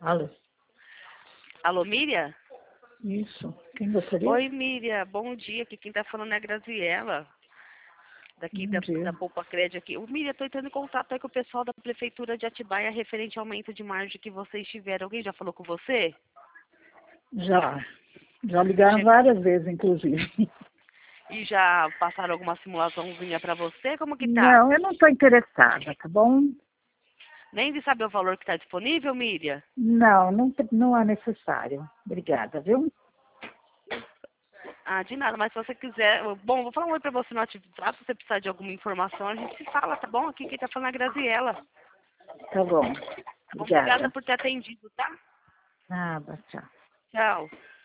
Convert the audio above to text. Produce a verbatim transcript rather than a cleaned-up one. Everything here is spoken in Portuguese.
Alô? Alô, Miriam? Isso. Quem gostaria? Oi, Miriam. Bom dia. Aqui quem tá falando é a Graziela. Daqui Bom da, dia. da Poupa Crédito aqui. Ô, Miriam, tô entrando em contato aí com o pessoal da Prefeitura de Atibaia referente ao aumento de margem que vocês tiveram. Alguém já falou com você? Já. Já ligaram Já- várias vezes, inclusive. E já passaram alguma simulaçãozinha pra você? Como que tá? Não, eu não estou interessada, tá bom? Nem de saber o valor que tá disponível, Miriam? Não, não, te- não é necessário. Obrigada, viu? Ah, de nada, mas se você quiser... Bom, vou falar um oi pra você no WhatsApp. Se você precisar de alguma informação, a gente se fala, tá bom? Aqui quem tá falando é a Graziela. Tá bom. Obrigada Obrigada. por ter atendido, tá? Nada, tchau. Tchau.